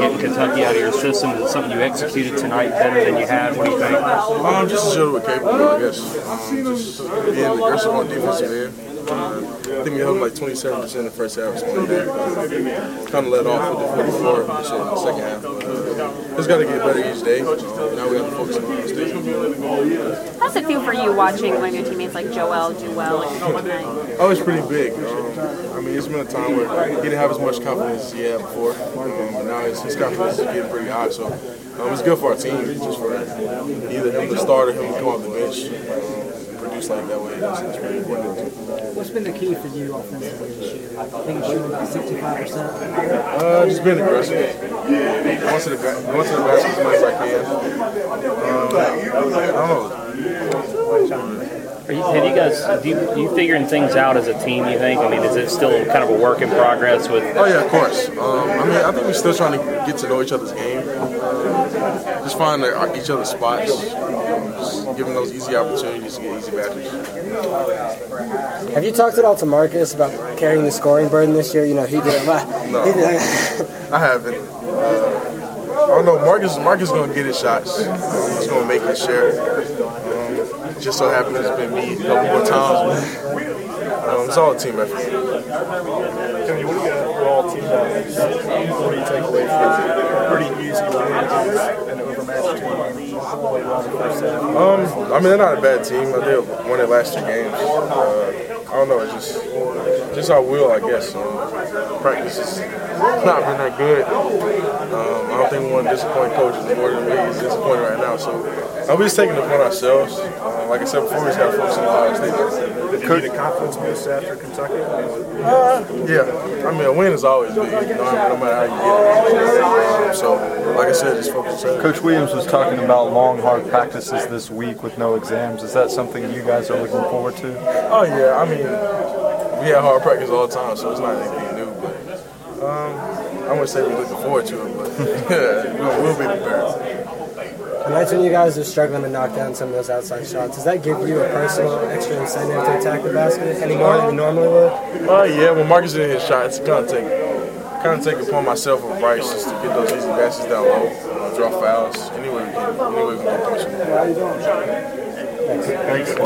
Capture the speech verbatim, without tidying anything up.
getting Kentucky out of your system? Is it something you executed tonight better than you had? What do you think? Um, just to show that we're capable, I guess. Um, just being aggressive on defensive end. Uh, I think we held like twenty-seven percent in the first half. Something like that. Kind of let off with the forty-four percent in the second half. But, uh, just got to get better each day. Uh, now we have to focus on the stage. How's it feel for you watching one of your teammates like Joel do well tonight? Oh, it's pretty big. Um, I mean, it's been a time where he didn't have as much confidence as he had before. Um, but now his, his confidence is getting pretty high. So um, it's good for our team, just for either him to start or him to come off the bench. Um, produce like that way. It's, it's really important. What's been the key for you offensively this year? I think it's shooting about sixty-five percent. Uh, just being aggressive. Going to the, going to the basket as much as I can. Um, I don't know. Are you, have you guys, do you, are you figuring things out as a team, you think? I mean, is it still kind of a work in progress with... Oh, yeah, of course. Um, I mean, I think we're still trying to get to know each other's game. Uh, just find like, each other's spots. Um, just give them those easy opportunities to get easy baskets. Have you talked at all to Marcus about carrying the scoring burden this year? You know, he did a lot. No, he did I haven't. Uh, I don't know. Marcus, Marcus is going to get his shots. Um, he's going to make his share. Um, just so happens it's been me a couple more times. Um, it's all a team effort. Kevin, what do you got overall team values? What do you take away from a pretty easy win against an overmatched team? Um, I mean, they're not a bad team. They won their last two games. Uh, I don't know. It's just, just our will, I guess. Um, practice has not been that good. Um, I don't think we want to disappoint coaches more than he's disappointed right now. So uh, we're just taking it upon ourselves. Uh, like I said before, we just got to focus on the Ohio State. Did you need a confidence boost after Kentucky? Uh, yeah. I mean, a win is always big, no, no matter how you get it. Um, so, like I said, just focus on it. Coach Williams was talking about long, hard practices this week with no exams. Is that something you guys are looking forward to? Oh, yeah. I mean, we have hard practice all the time, so it's not anything new. But um, I wouldn't say we're looking forward to it, but yeah, we'll, we'll be prepared. The nights when you guys are struggling to knock down some of those outside shots, does that give you a personal extra incentive to attack the basket any more than you normally would? Uh, yeah, when Marcus didn't hit shots, kind of take, kind of take it upon myself or Bryce just to get those easy baskets down low, uh, draw fouls, any way we can, any way we can get pushing. Thanks.